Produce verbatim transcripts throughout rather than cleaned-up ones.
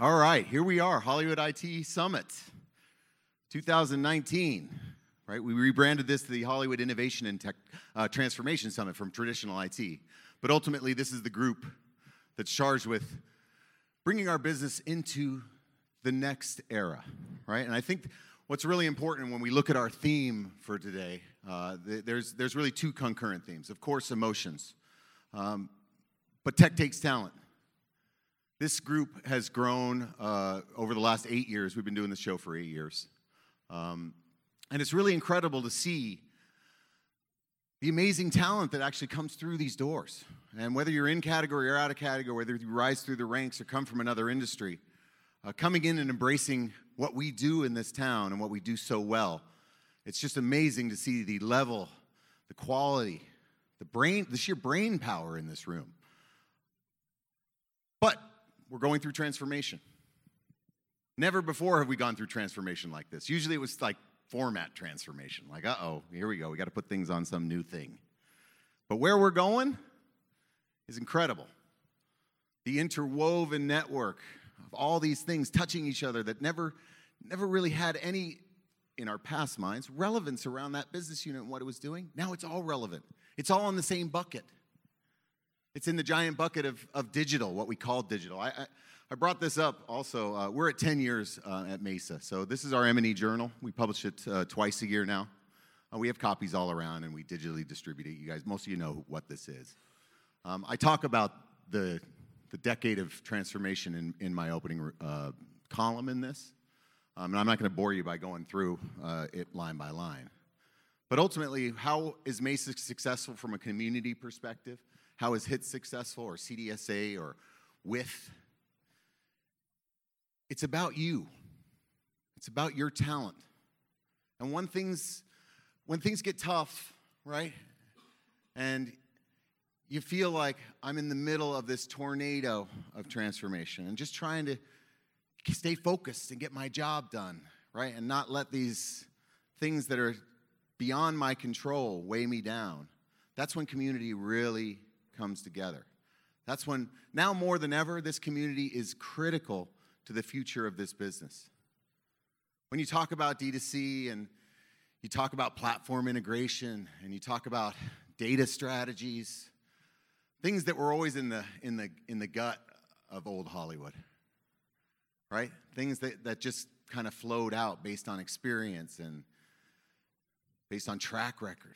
All right, here we are, Hollywood I T Summit twenty nineteen, right? We rebranded this to the Hollywood Innovation and Tech uh, Transformation Summit from traditional I T. But ultimately, this is the group that's charged with bringing our business into the next era, right? And I think what's really important when we look at our theme for today, uh, th- there's, there's really two concurrent themes. Of course, emotions, um, but tech takes talent. This group has grown uh, over the last eight years. We've been doing this show for eight years. Um, and it's really incredible to see the amazing talent that actually comes through these doors. And whether you're in category or out of category, whether you rise through the ranks or come from another industry, uh, coming in and embracing what we do in this town and what we do so well, it's just amazing to see the level, the quality, the brain, the sheer brain power in this room. But we're going through transformation. Never before have we gone through transformation like this. Usually it was like format transformation, like, uh-oh, here we go. We got to put things on some new thing. But where we're going is incredible. The interwoven network of all these things touching each other that never, never really had any, in our past minds, relevance around that business unit and what it was doing. Now it's all relevant. It's all in the same bucket. It's in the giant bucket of, of digital, what we call digital. I, I, I brought this up also. Uh, we're at ten years uh, at Mesa. So this is our M and E journal. We publish it uh, twice a year now. Uh, we have copies all around, and we digitally distribute it. You guys, most of you know what this is. Um, I talk about the, the decade of transformation in, in my opening uh, column in this. Um, and I'm not going to bore you by going through uh, it line by line. But ultimately, how is Mesa successful from a community perspective? How is H I T successful, or C D S A, or W I T? It's about you. It's about your talent. And when things, when things get tough, right, and you feel like I'm in the middle of this tornado of transformation and just trying to stay focused and get my job done, right, and not let these things that are beyond my control weigh me down, that's when community really comes together. That's when, now more than ever, this community is critical to the future of this business. When you talk about D two C and you talk about platform integration and you talk about data strategies, things that were always in the in the in the gut of old Hollywood, right? Things that, that just kind of flowed out based on experience and based on track record.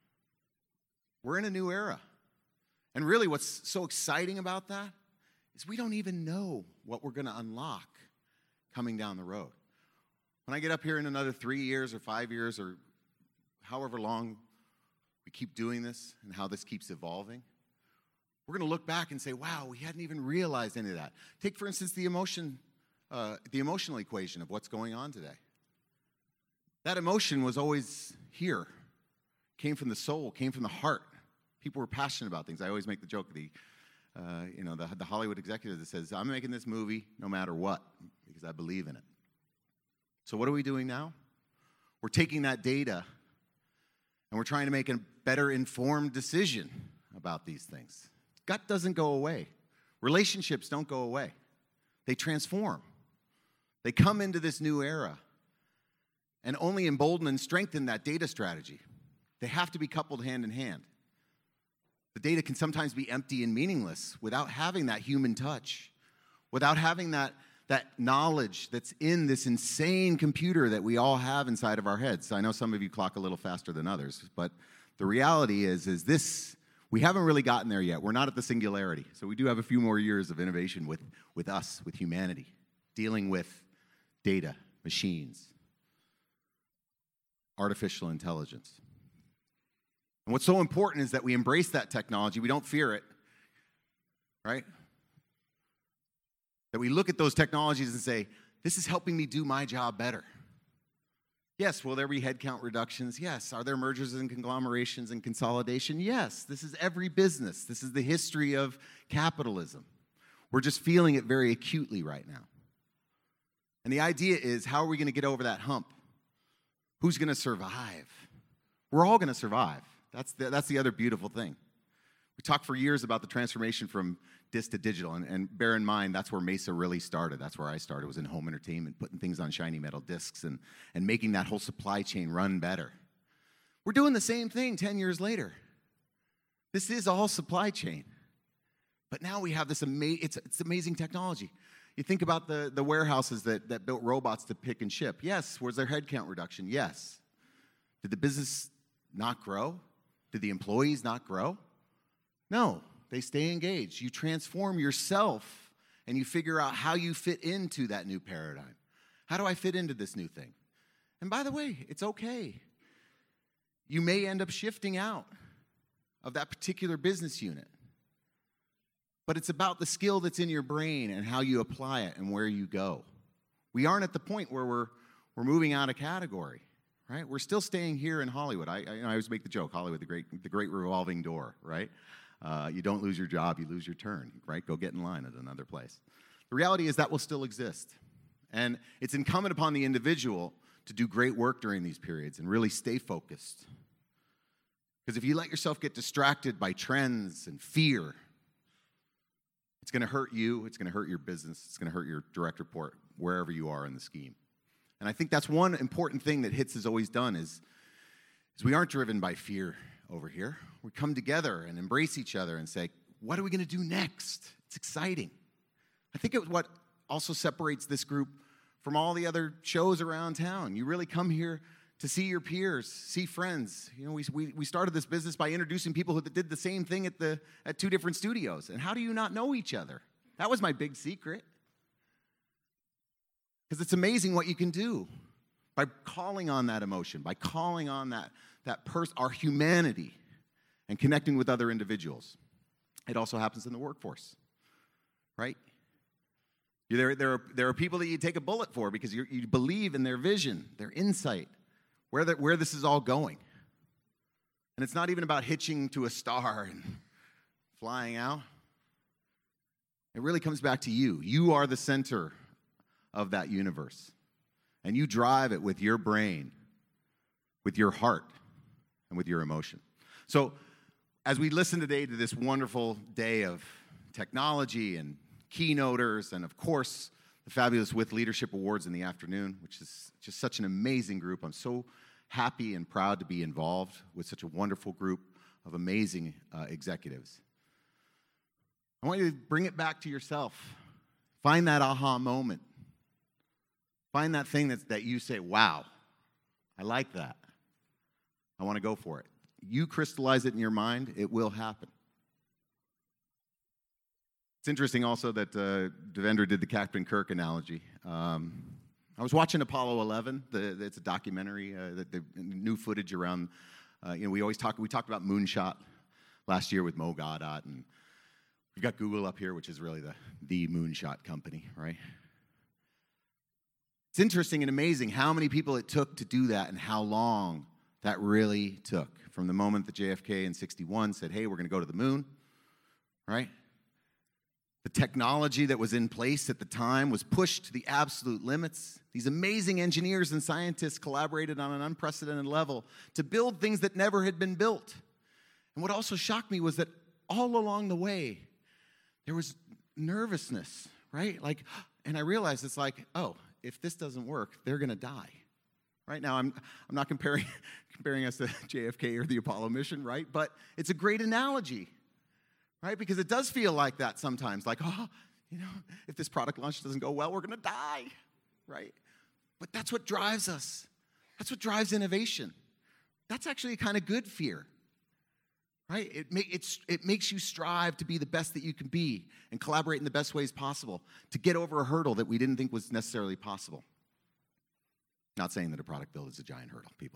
We're in a new era. And really what's so exciting about that is we don't even know what we're going to unlock coming down the road. When I get up here in another three years or five years or however long we keep doing this and how this keeps evolving, we're going to look back and say, wow, we hadn't even realized any of that. Take, for instance, the emotion, uh, the emotional equation of what's going on today. That emotion was always here, came from the soul, came from the heart. People were passionate about things. I always make the joke of the, uh, you know, the, the Hollywood executive that says, I'm making this movie no matter what because I believe in it. So what are we doing now? We're taking that data and we're trying to make a better informed decision about these things. Gut doesn't go away. Relationships don't go away. They transform. They come into this new era and only embolden and strengthen that data strategy. They have to be coupled hand in hand. The data can sometimes be empty and meaningless without having that human touch, without having that, that knowledge that's in this insane computer that we all have inside of our heads. I know some of you clock a little faster than others, but the reality is, is this, we haven't really gotten there yet. We're not at the singularity. So we do have a few more years of innovation with, with us, with humanity, dealing with data, machines, artificial intelligence. And what's so important is that we embrace that technology. We don't fear it, right? That we look at those technologies and say, this is helping me do my job better. Yes, will there be headcount reductions? Yes. Are there mergers and conglomerations and consolidation? Yes. This is every business. This is the history of capitalism. We're just feeling it very acutely right now. And the idea is, how are we going to get over that hump? Who's going to survive? We're all going to survive. That's the, that's the other beautiful thing. We talked for years about the transformation from disc to digital. And, and bear in mind, that's where Mesa really started. That's where I started, was in home entertainment, putting things on shiny metal discs and, and making that whole supply chain run better. We're doing the same thing ten years later. This is all supply chain. But now we have this amazing, it's, it's amazing technology. You think about the, the warehouses that, that built robots to pick and ship. Yes. Was there headcount reduction? Yes. Did the business not grow? Did the employees not grow? No. They stay engaged. You transform yourself, and you figure out how you fit into that new paradigm. How do I fit into this new thing? And by the way, it's okay. You may end up shifting out of that particular business unit. But it's about the skill that's in your brain and how you apply it and where you go. We aren't at the point where we're, we're moving out of category, right? We're still staying here in Hollywood. I, I, you know, I always make the joke, Hollywood, the great, the great revolving door, right? Uh, you don't lose your job, you lose your turn, right? Go get in line at another place. The reality is that will still exist. And it's incumbent upon the individual to do great work during these periods and really stay focused. Because if you let yourself get distracted by trends and fear, it's going to hurt you, it's going to hurt your business, it's going to hurt your direct report, wherever you are in the scheme. And I think that's one important thing that HITS has always done is, is we aren't driven by fear over here. We come together and embrace each other and say, what are we going to do next? It's exciting. I think it's what also separates this group from all the other shows around town. You really come here to see your peers, see friends. You know, we, we, we started this business by introducing people who did the same thing at, the, at two different studios. And how do you not know each other? That was my big secret. Because it's amazing what you can do by calling on that emotion, by calling on that, that person, our humanity, and connecting with other individuals. It also happens in the workforce, right? There, there, are, there are people that you take a bullet for because you you believe in their vision, their insight, where, the, where this is all going. And it's not even about hitching to a star and flying out. It really comes back to you. You are the center of that universe. And you drive it with your brain, with your heart, and with your emotion. So as we listen today to this wonderful day of technology and keynoters, and of course, the fabulous With Leadership Awards in the afternoon, which is just such an amazing group. I'm so happy and proud to be involved with such a wonderful group of amazing uh, executives. I want you to bring it back to yourself. Find that aha moment. Find that thing that's, that you say, wow, I like that. I want to go for it. You crystallize it in your mind, it will happen. It's interesting also that uh, Devendra did the Captain Kirk analogy. Um, I was watching Apollo eleven. The, the, it's a documentary, uh, the, the new footage around, uh, you know, we always talk, we talked about Moonshot last year with Mo Godot, and we've got Google up here, which is really the, the Moonshot company, right? It's interesting and amazing how many people it took to do that and how long that really took. From the moment that J F K in sixty-one said, hey, we're going to go to the moon, right? The technology that was in place at the time was pushed to the absolute limits. These amazing engineers and scientists collaborated on an unprecedented level to build things that never had been built. And what also shocked me was that all along the way, there was nervousness, right? Like, and I realized it's like, oh, if this doesn't work, they're going to die. Right now, I'm I'm not comparing comparing us to J F K or the Apollo mission, right? But it's a great analogy, right? Because it does feel like that sometimes, like, oh, you know, if this product launch doesn't go well, we're going to die, right? But that's what drives us. That's what drives innovation. That's actually a kind of good fear, right? It, make, it's, it makes you strive to be the best that you can be and collaborate in the best ways possible to get over a hurdle that we didn't think was necessarily possible. Not saying that a product build is a giant hurdle, people.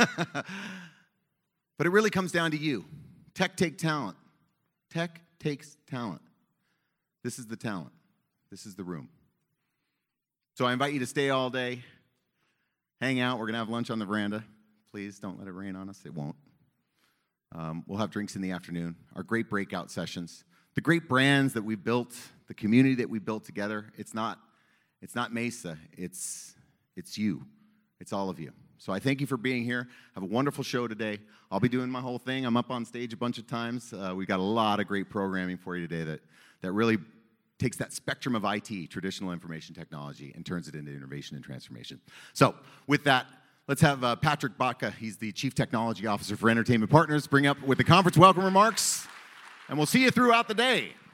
But it really comes down to you. Tech takes talent. Tech takes talent. This is the talent. This is the room. So I invite you to stay all day, hang out. We're going to have lunch on the veranda. Please don't let it rain on us. It won't. Um, we'll have drinks in the afternoon. Our great breakout sessions. The great brands that we built, the community that we built together. It's not, it's not Mesa. It's, it's you. It's all of you. So I thank you for being here. Have a wonderful show today. I'll be doing my whole thing. I'm up on stage a bunch of times. Uh, we've got a lot of great programming for you today that, that really takes that spectrum of I T, traditional information technology, and turns it into innovation and transformation. So with that, let's have uh, Patrick Batka. He's the Chief Technology Officer for Entertainment Partners, bring up with the conference welcome remarks, and we'll see you throughout the day.